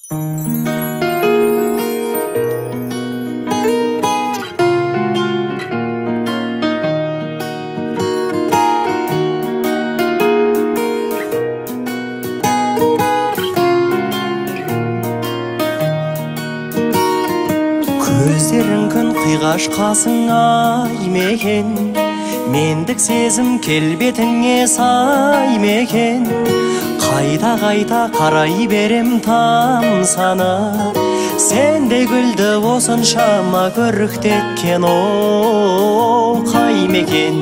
Көздерің күн қиғаш қасың ай мекен, мендік сезім келбетіңе сай мекен. Қайта қарай берем тамсанып, сенде гүлді осыншама көріктеткен о қай мекен.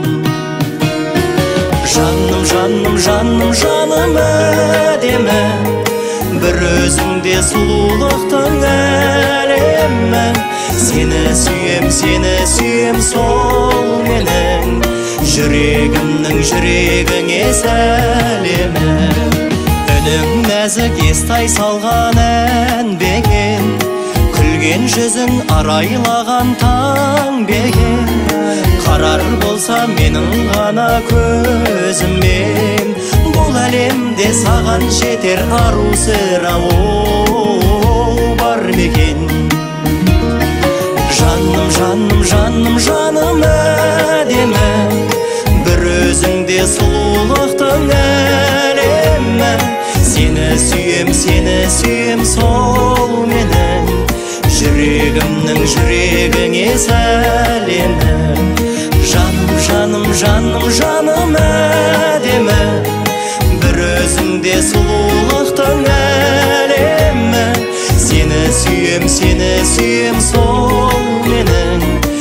Жаным әдемі, бір өзіңде сұлулықтың әлемі. Сені сүйем сол менің, жүрегіңе сәлемі. Үнің нәзік естай салған ән бекен, күлген жүзің арайлаған таң бекен. Қарар болса менің ғана көзіммен, бұл әлемде саған жетер ару сыра ол бар мекен. Жаным әдемі, бір өзіңде сұлулықтың әлемі. Сені сүйем сол менің, жүрегіңе сәлемі. Жаным әдемі, бір өзіңде сұлулықтың әлемі. Сені сүйем сол менің,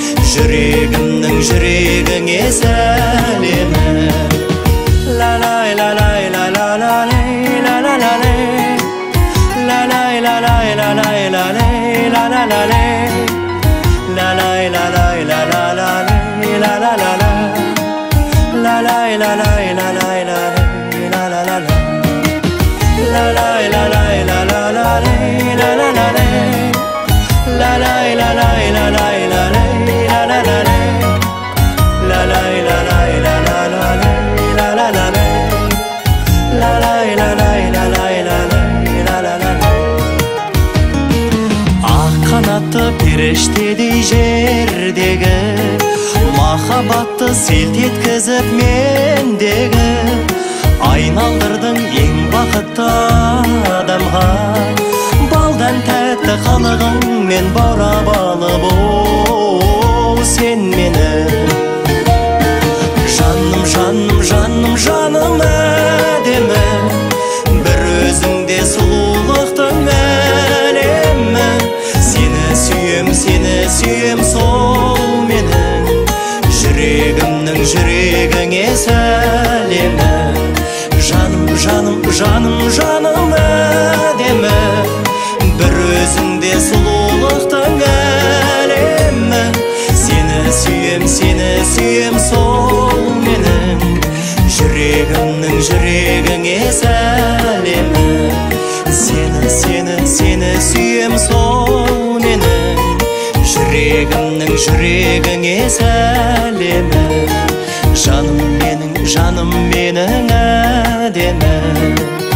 жүрегіңе сәлемі. Ла-лай, ла-лай, ла-ла-лай, ла-ла-лай, ла-лай, ла-лай, ла-лай, ла-лай, ла-ла-лай, ла-лай, ла-лай, ла-ла-лай, ла-ла-лай, ла-лай, ла-лай, ла-лай, ла-лай, ла-лай, ла-лай, ла-ла-лай, ла-ла-лай, ла-лай, ла-лай, ла-лай, қанатты періштедей жердегі, махаббатты селт еткізіп мендегі. Айналдырдың ең бақытты адамға, балдан тәтті қылығыңмен баурап алып оу сен мені. Жаным әдемі, бір өзіңде сұлулықтың әлемі. Сені сүйем сол менің, жүрегіңе сәлемі. Жаным әдемі, бір өзіңде сұлулықтың әлемі. Сені сүйем сол менің, жүрегіңе сәлемі. Сені сүйем сол менің, жүрегіңе сәлемі. Жаным менің әдемі.